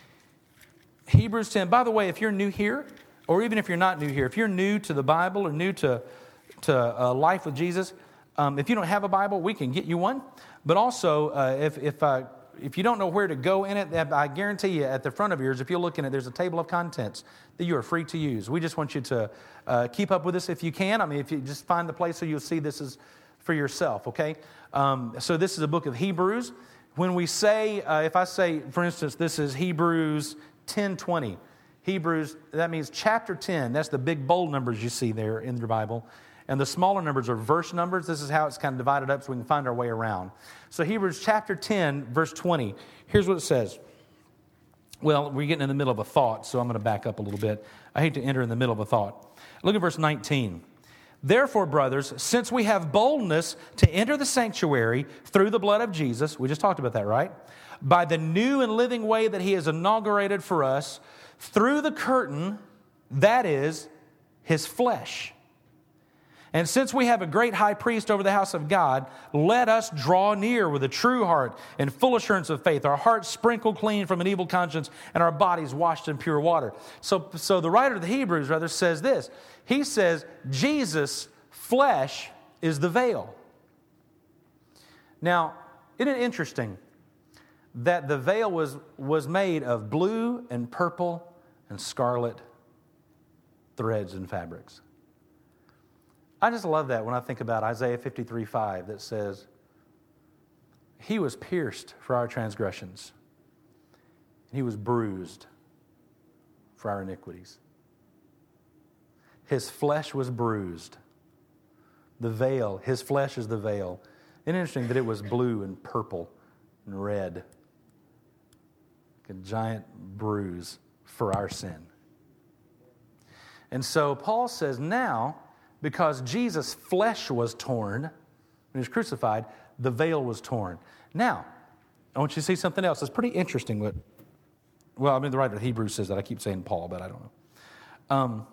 Hebrews ten. By the way, if you're new here, or even if you're not new here, if you're new to the Bible or new to, to uh, life with Jesus, um, if you don't have a Bible, we can get you one. But also, uh, if if uh, if you don't know where to go in it, I guarantee you at the front of yours, if you're looking at, there's a table of contents that you are free to use. We just want you to uh, keep up with us if you can. I mean, if you just find the place so you'll see this is for yourself, okay? Um, so this is a book of Hebrews. When we say, uh, if I say, for instance, this is Hebrews ten twenty. Hebrews, that means chapter ten. That's the big bold numbers you see there in your Bible. And the smaller numbers are verse numbers. This is how it's kind of divided up so we can find our way around. So Hebrews chapter ten, verse twenty. Here's what it says. Well, we're getting in the middle of a thought, so I'm going to back up a little bit. I hate to enter in the middle of a thought. Look at verse nineteen. Therefore, brothers, since we have boldness to enter the sanctuary through the blood of Jesus, we just talked about that, right? By the new and living way that He has inaugurated for us, through the curtain, that is, His flesh. And since we have a great high priest over the house of God, let us draw near with a true heart and full assurance of faith, our hearts sprinkled clean from an evil conscience and our bodies washed in pure water. So, so the writer of the Hebrews, rather, says this. He says, Jesus' flesh is the veil. Now, isn't it interesting that the veil was, was made of blue and purple and scarlet threads and fabrics? I just love that when I think about Isaiah fifty-three five that says, He was pierced for our transgressions, and He was bruised for our iniquities. His flesh was bruised. The veil, His flesh is the veil. Isn't it interesting that it was blue and purple and red? Like a giant bruise for our sin. And so Paul says now, because Jesus' flesh was torn when He was crucified, the veil was torn. Now, I want you to see something else. It's pretty interesting. What, well, I mean, the writer of Hebrews says that. I keep saying Paul, but I don't know. Um,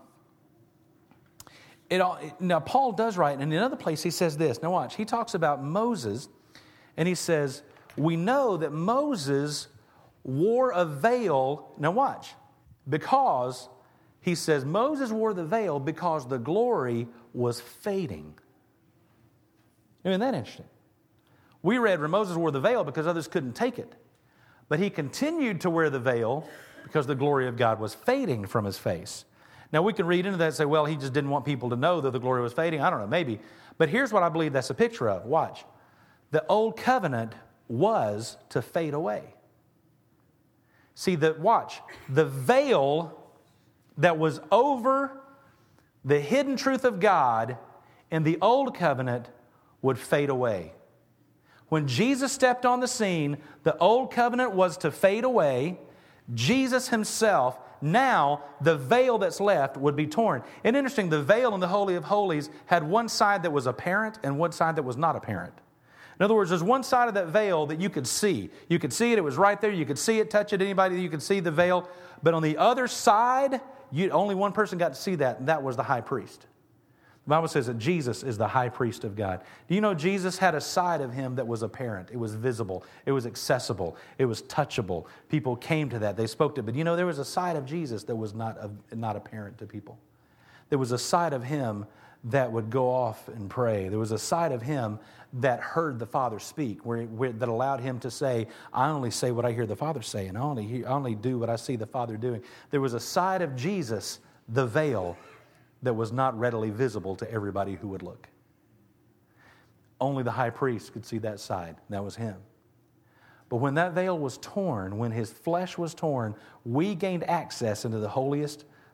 it all, now, Paul does write, and in another place he says this. Now watch, he talks about Moses, and he says, we know that Moses wore a veil. Now watch, because... He says, Moses wore the veil because the glory was fading. Isn't that interesting? We read where Moses wore the veil because others couldn't take it. But he continued to wear the veil because the glory of God was fading from his face. Now, we can read into that and say, well, he just didn't want people to know that the glory was fading. I don't know, maybe. But here's what I believe that's a picture of. Watch. The old covenant was to fade away. See, the, watch. The veil that was over the hidden truth of God in the old covenant would fade away. When Jesus stepped on the scene, the old covenant was to fade away. Jesus Himself, now the veil that's left would be torn. And interesting, the veil in the Holy of Holies had one side that was apparent and one side that was not apparent. In other words, there's one side of that veil that you could see. You could see it, it was right there. You could see it, touch it, anybody, you could see the veil. But on the other side, you, only one person got to see that, and that was the high priest. The Bible says that Jesus is the high priest of God. Do you know Jesus had a side of Him that was apparent? It was visible. It was accessible. It was touchable. People came to that. They spoke to it. But you know, there was a side of Jesus that was not, not apparent to people. There was a side of Him that would go off and pray. There was a side of Him that heard the Father speak, where, where that allowed Him to say, I only say what I hear the Father say, and I only, hear, I only do what I see the Father doing. There was a side of Jesus, the veil, that was not readily visible to everybody who would look. Only the high priest could see that side. That was Him. But when that veil was torn, when His flesh was torn, we gained access into the holiest,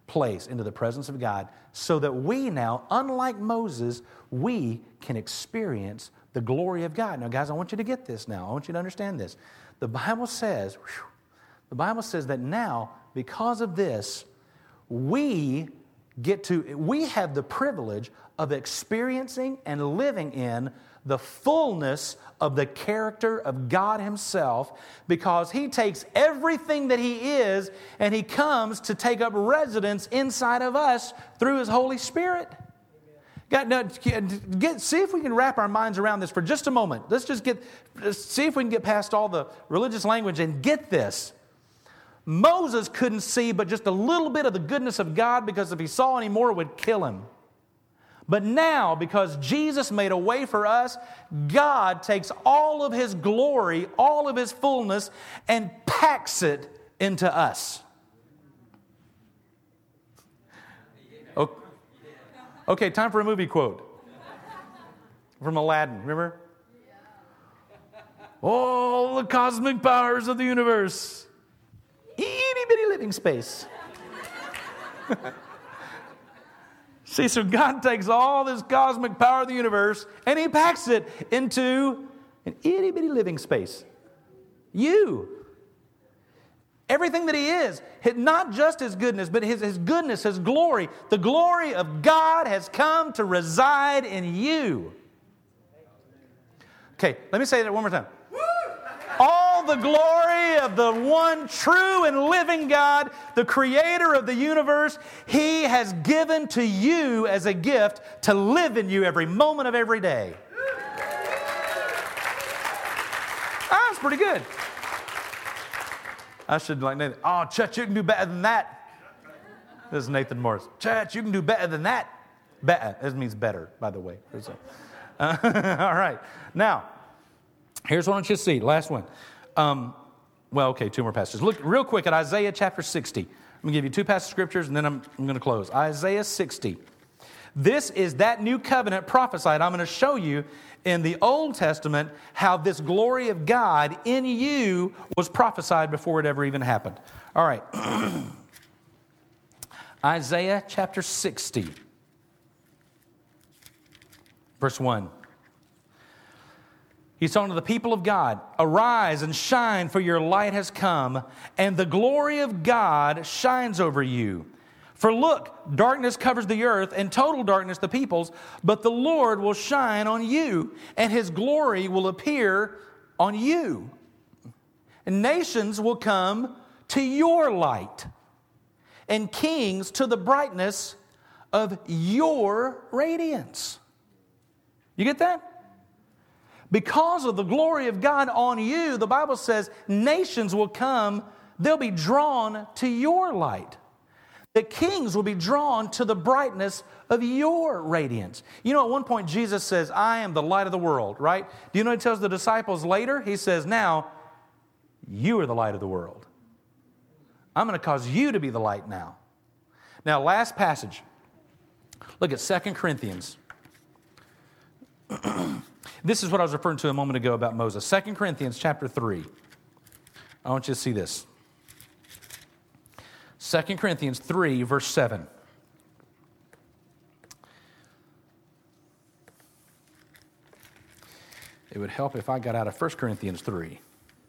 place, into the presence of God, so that we now, unlike Moses, we can experience the glory of God. Now, guys, I want you to get this now. I want you to understand this. The Bible says, whew, the Bible says that now, because of this, we get to, we have the privilege of experiencing and living in the fullness of the character of God Himself, because He takes everything that He is and He comes to take up residence inside of us through His Holy Spirit. God, now, get, see if we can wrap our minds around this for just a moment. Let's just get, see if we can get past all the religious language and get this. Moses couldn't see but just a little bit of the goodness of God, because if he saw any more, it would kill him. But now, because Jesus made a way for us, God takes all of His glory, all of His fullness, and packs it into us. Okay, time for a movie quote. From Aladdin, remember? All the cosmic powers of the universe. Itty bitty living space. See, so God takes all this cosmic power of the universe and He packs it into an itty bitty living space. You. Everything that He is, not just His goodness, but His, His goodness, His glory. The glory of God has come to reside in you. Okay, let me say that one more time. All the glory of the one true and living God, the creator of the universe, He has given to you as a gift to live in you every moment of every day. That's pretty good. I should like Nathan. Oh, Chet, you can do better than that. This is Nathan Morris. Chet, you can do better than that. Better. This means better, by the way. Uh, all right. Now, here's what I want you to see. Last one. Um, well, okay, two more passages. Look real quick at Isaiah chapter sixty. I'm going to give you two passages of scriptures, and then I'm, I'm going to close. Isaiah sixty. This is that new covenant prophesied. I'm going to show you in the Old Testament how this glory of God in you was prophesied before it ever even happened. All right. Isaiah chapter sixty. Verse one. He's talking to the people of God. Arise and shine, for your light has come, and the glory of God shines over you. For look, darkness covers the earth, and total darkness the peoples, but the Lord will shine on you, and His glory will appear on you. And nations will come to your light, and kings to the brightness of your radiance. You get that? Because of the glory of God on you, the Bible says nations will come, they'll be drawn to your light. The kings will be drawn to the brightness of your radiance. You know, at one point Jesus says, I am the light of the world, right? Do you know what He tells the disciples later? He says, now, you are the light of the world. I'm going to cause you to be the light now. Now, last passage. Look at Second Corinthians. This is what I was referring to a moment ago about Moses. Second Corinthians chapter three. I want you to see this. Second Corinthians three, verse seven. It would help if I got out of First Corinthians three.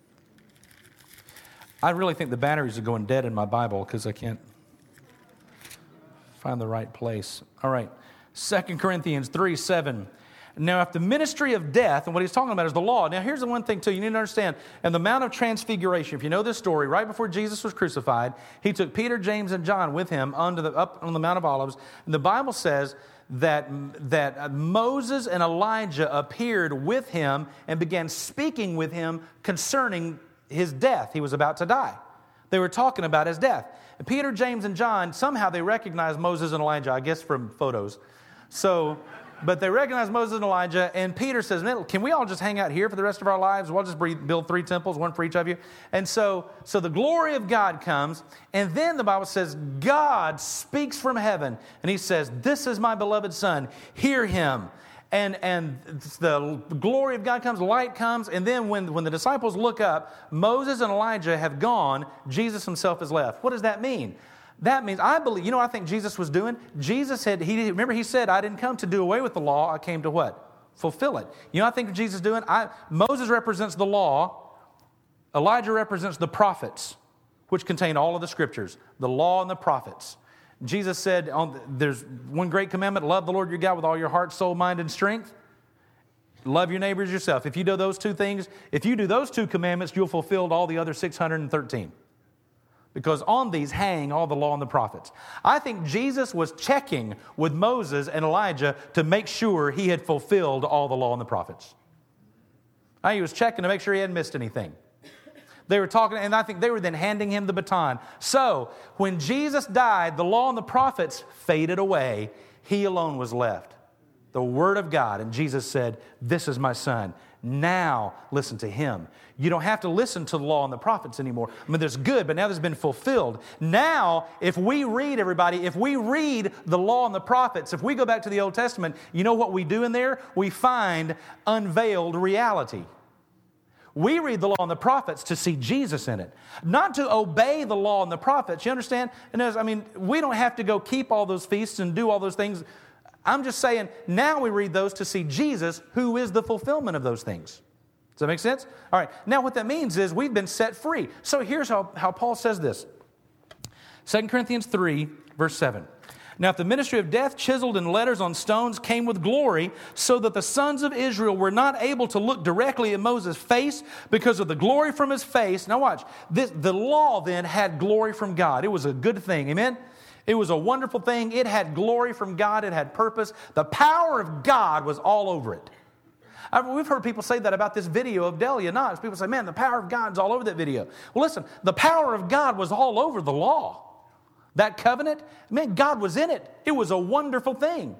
I really think the batteries are going dead in my Bible because I can't find the right place. All right. Second Corinthians three, seven. Now, if the ministry of death, and what he's talking about is the law. Now, here's the one thing, too, you need to understand. And the Mount of Transfiguration, if you know this story, right before Jesus was crucified, He took Peter, James, and John with Him onto the, up on the Mount of Olives. And the Bible says that, that Moses and Elijah appeared with Him and began speaking with Him concerning His death. He was about to die. They were talking about His death. And Peter, James, and John, somehow they recognized Moses and Elijah, I guess from photos. So... But they recognize Moses and Elijah, and Peter says, man, can we all just hang out here for the rest of our lives? We'll just build three temples, one for each of you. And so, so the glory of God comes, and then the Bible says, God speaks from heaven, and He says, this is my beloved Son, hear Him. And, and the glory of God comes, light comes, and then when, when the disciples look up, Moses and Elijah have gone, Jesus Himself is left. What does that mean? That means, I believe, you know what I think Jesus was doing? Jesus said, he remember he said, I didn't come to do away with the law, I came to what? Fulfill it. You know what I think Jesus is doing? I, Moses represents the law, Elijah represents the prophets, which contain all of the scriptures, the law and the prophets. Jesus said, on, there's one great commandment, love the Lord your God with all your heart, soul, mind, and strength. Love your neighbors yourself. If you do those two things, if you do those two commandments, you'll fulfill all the other six hundred thirteen. Because on these hang all the law and the prophets. I think Jesus was checking with Moses and Elijah to make sure he had fulfilled all the law and the prophets. I think he was checking to make sure he hadn't missed anything. They were talking, and I think they were then handing him the baton. So, when Jesus died, the law and the prophets faded away. He alone was left. The Word of God. And Jesus said, this is my Son. Now, listen to Him. You don't have to listen to the law and the prophets anymore. I mean, there's good, but now there's been fulfilled. Now, if we read, everybody, if we read the law and the prophets, if we go back to the Old Testament, you know what we do in there? We find unveiled reality. We read the law and the prophets to see Jesus in it, not to obey the law and the prophets. You understand? And as, I mean, we don't have to go keep all those feasts and do all those things. I'm just saying, now we read those to see Jesus, who is the fulfillment of those things. Does that make sense? All right. Now what that means is we've been set free. So here's how, how Paul says this. Second Corinthians three, verse seven. Now if the ministry of death, chiseled in letters on stones, came with glory, so that the sons of Israel were not able to look directly at Moses' face because of the glory from his face. Now watch. This, the law then had glory from God. It was a good thing. Amen? It was a wonderful thing. It had glory from God. It had purpose. The power of God was all over it. I mean, we've heard people say that about this video of Delia Knox. People say, man, the power of God's all over that video. Well, listen, the power of God was all over the law. That covenant, man, God was in it. It was a wonderful thing.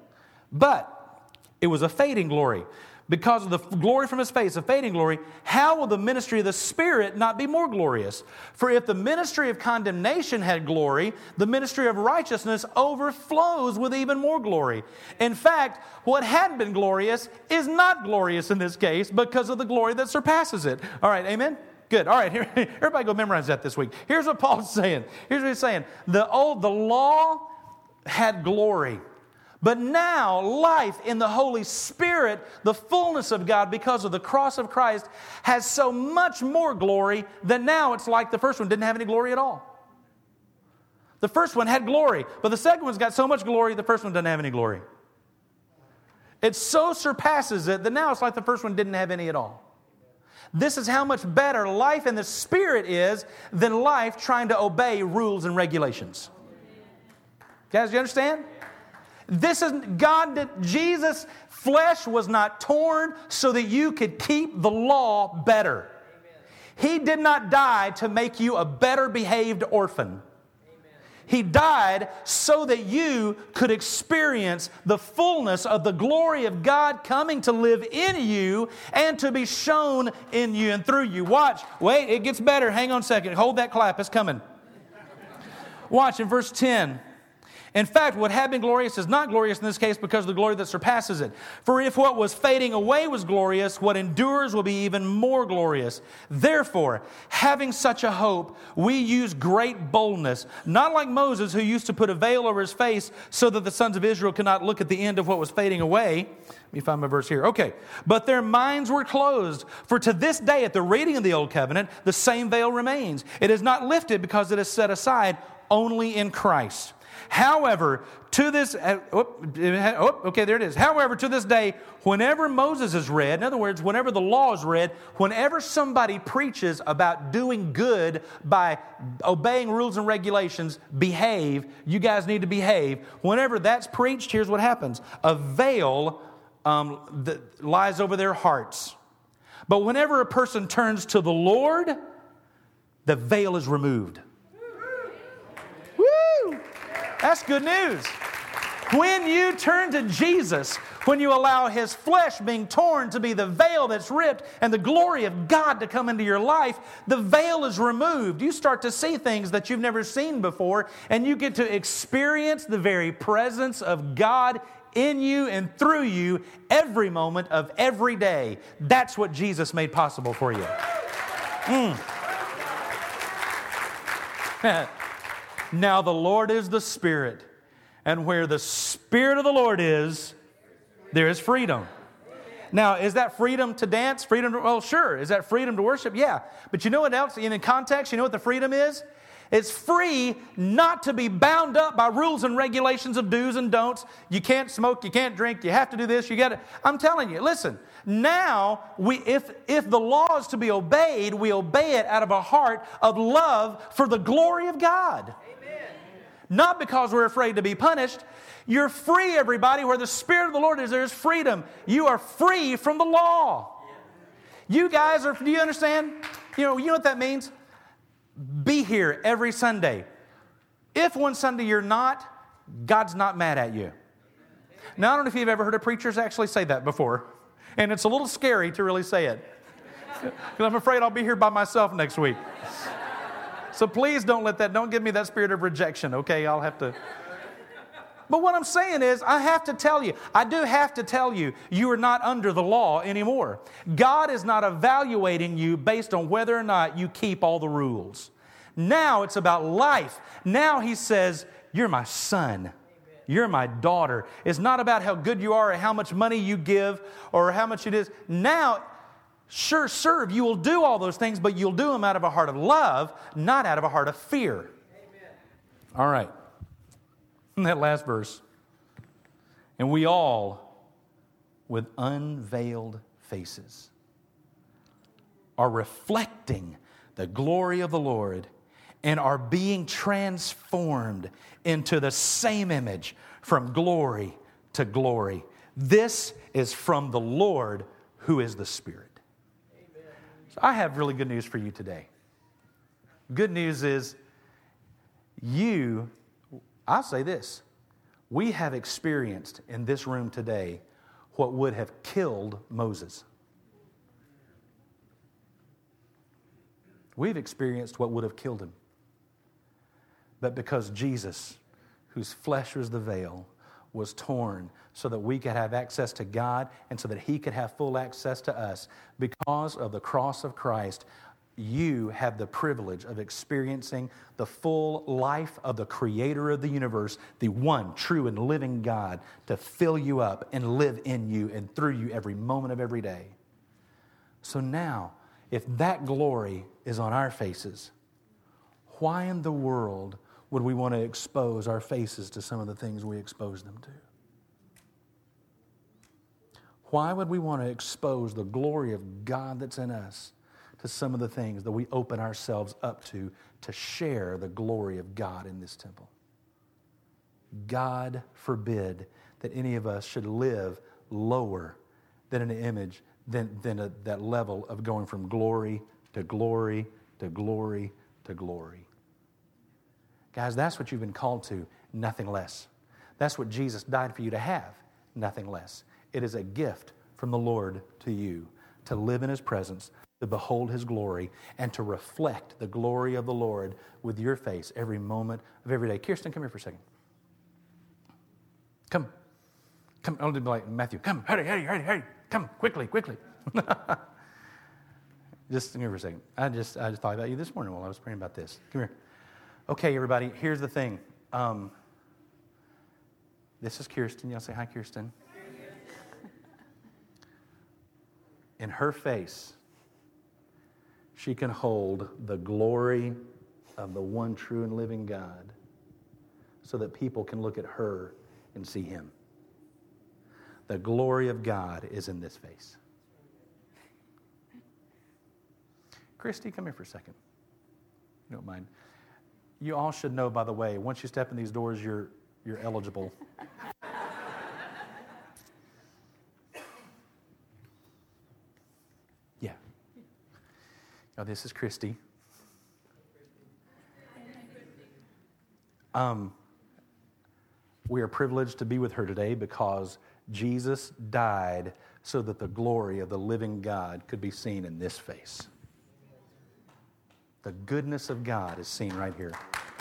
But it was a fading glory. Because of the glory from His face, a fading glory, how will the ministry of the Spirit not be more glorious? For if the ministry of condemnation had glory, the ministry of righteousness overflows with even more glory. In fact, what had been glorious is not glorious in this case because of the glory that surpasses it. All right, amen? Good. All right, here, everybody go memorize that this week. Here's what Paul's saying. Here's what he's saying. The old, the law had glory. But now, life in the Holy Spirit, the fullness of God, because of the cross of Christ, has so much more glory that now it's like the first one didn't have any glory at all. The first one had glory, but the second one's got so much glory, the first one doesn't have any glory. It so surpasses it that now it's like the first one didn't have any at all. This is how much better life in the Spirit is than life trying to obey rules and regulations. Guys, you understand? This is God, that Jesus' flesh was not torn so that you could keep the law better. He did not die to make you a better behaved orphan. He died so that you could experience the fullness of the glory of God coming to live in you and to be shown in you and through you. Watch. Wait, it gets better. Hang on a second. Hold that clap. It's coming. Watch in verse ten. In fact, what had been glorious is not glorious in this case because of the glory that surpasses it. For if what was fading away was glorious, what endures will be even more glorious. Therefore, having such a hope, we use great boldness, not like Moses, who used to put a veil over his face so that the sons of Israel could not look at the end of what was fading away. Let me find my verse here. Okay. But their minds were closed. For to this day, at the reading of the Old Covenant, the same veil remains. It is not lifted because it is set aside only in Christ. However, to this, uh, oh, oh, okay, there it is. However, to this day, whenever Moses is read, in other words, whenever the law is read, whenever somebody preaches about doing good by obeying rules and regulations, behave, you guys need to behave. Whenever that's preached, here's what happens. A veil um, that lies over their hearts. But whenever a person turns to the Lord, the veil is removed. Woo! That's good news. When you turn to Jesus, when you allow His flesh being torn to be the veil that's ripped and the glory of God to come into your life, the veil is removed. You start to see things that you've never seen before, and you get to experience the very presence of God in you and through you every moment of every day. That's what Jesus made possible for you. Mm. Now the Lord is the Spirit, and where the Spirit of the Lord is, there is freedom. Now, is that freedom to dance? Freedom to, well, sure. Is that freedom to worship? Yeah. But you know what else? In context, you know what the freedom is? It's free not to be bound up by rules and regulations of do's and don'ts. You can't smoke, you can't drink, you have to do this, you got to. I'm telling you, listen, now, we, if, if the law is to be obeyed, we obey it out of a heart of love for the glory of God. Amen. Not because we're afraid to be punished. You're free, everybody. Where the Spirit of the Lord is, there is freedom. You are free from the law. You guys are, do you understand? You know, you know what that means? Be here every Sunday. If one Sunday you're not, God's not mad at you. Now, I don't know if you've ever heard of preachers actually say that before. And it's a little scary to really say it. Because I'm afraid I'll be here by myself next week. So please don't let that, don't give me that spirit of rejection, okay? I'll have to... But what I'm saying is, I have to tell you, I do have to tell you, you are not under the law anymore. God is not evaluating you based on whether or not you keep all the rules. Now it's about life. Now He says, you're my son. You're my daughter. It's not about how good you are or how much money you give or how much it is. Now, sure, serve. You will do all those things, but you'll do them out of a heart of love, not out of a heart of fear. Amen. All right. In that last verse, and we all, with unveiled faces, are reflecting the glory of the Lord and are being transformed into the same image from glory to glory. This is from the Lord who is the Spirit. Amen. So I have really good news for you today. Good news is you... I'll say this, we have experienced in this room today what would have killed Moses. We've experienced what would have killed him. But because Jesus, whose flesh was the veil, was torn so that we could have access to God and so that He could have full access to us, because of the cross of Christ, you have the privilege of experiencing the full life of the Creator of the universe, the one true and living God, to fill you up and live in you and through you every moment of every day. So now, if that glory is on our faces, why in the world would we want to expose our faces to some of the things we expose them to? Why would we want to expose the glory of God that's in us to some of the things that we open ourselves up to to share the glory of God in this temple? God forbid that any of us should live lower than an image, than, than a, that level of going from glory to glory to glory to glory. Guys, that's what you've been called to, nothing less. That's what Jesus died for you to have, nothing less. It is a gift from the Lord to you to live in His presence, to behold His glory, and to reflect the glory of the Lord with your face every moment of every day. Kirsten, come here for a second. Come. Come. I'll do like Matthew. Come. Hurry, hurry, hurry, hurry. Come, quickly, quickly. Just come here for a second. I just, I just thought about you this morning while I was praying about this. Come here. Okay, everybody, here's the thing. Um, this is Kirsten. Y'all say hi, Kirsten. In her face, she can hold the glory of the one true and living God so that people can look at her and see Him. The glory of God is in this face. Christy, come here for a second. You don't mind. You all should know, by the way, once you step in these doors, you're, you're eligible. Yeah. Now, this is Christy. Um, we are privileged to be with her today because Jesus died so that the glory of the living God could be seen in this face. The goodness of God is seen right here.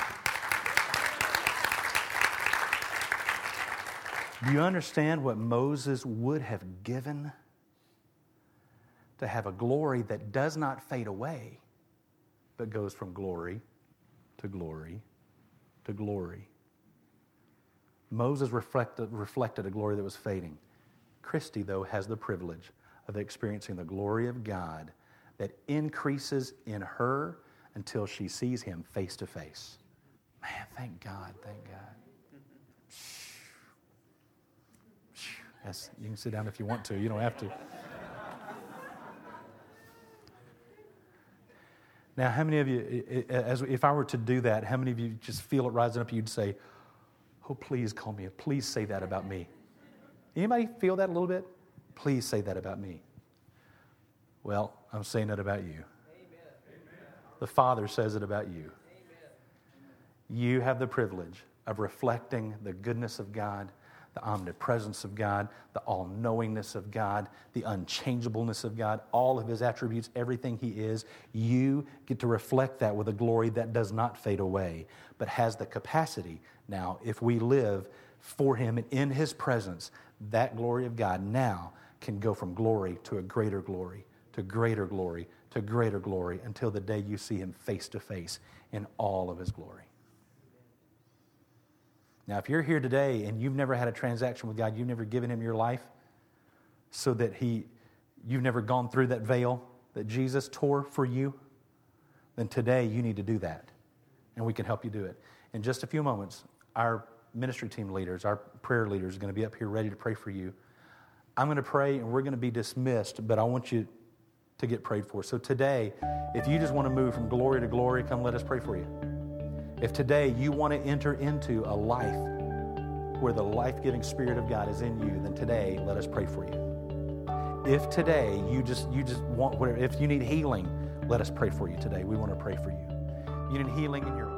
Do you understand what Moses would have given to have a glory that does not fade away, but goes from glory to glory to glory. Moses reflected, reflected a glory that was fading. Christy, though, has the privilege of experiencing the glory of God that increases in her until she sees him face to face. Man, thank God, thank God. Yes, you can sit down if you want to. You don't have to. Now, how many of you, as if I were to do that, how many of you just feel it rising up, you'd say, oh, please call me, please say that about me. Anybody feel that a little bit? Please say that about me. Well, I'm saying that about you. Amen. The Father says it about you. Amen. You have the privilege of reflecting the goodness of God, the omnipresence of God, the all-knowingness of God, the unchangeableness of God, all of His attributes, everything He is. You get to reflect that with a glory that does not fade away, but has the capacity now, if we live for Him and in His presence, that glory of God now can go from glory to a greater glory, to greater glory, to greater glory, until the day you see Him face to face in all of His glory. Now, if you're here today and you've never had a transaction with God, you've never given Him your life so that He, you've never gone through that veil that Jesus tore for you, then today you need to do that, and we can help you do it. In just a few moments, our ministry team leaders, our prayer leaders are going to be up here ready to pray for you. I'm going to pray, and we're going to be dismissed, but I want you to get prayed for. So today, if you just want to move from glory to glory, come let us pray for you. If today you want to enter into a life where the life-giving Spirit of God is in you, then today let us pray for you. If today you just you just want whatever, if you need healing, let us pray for you today. We want to pray for you. You need healing in your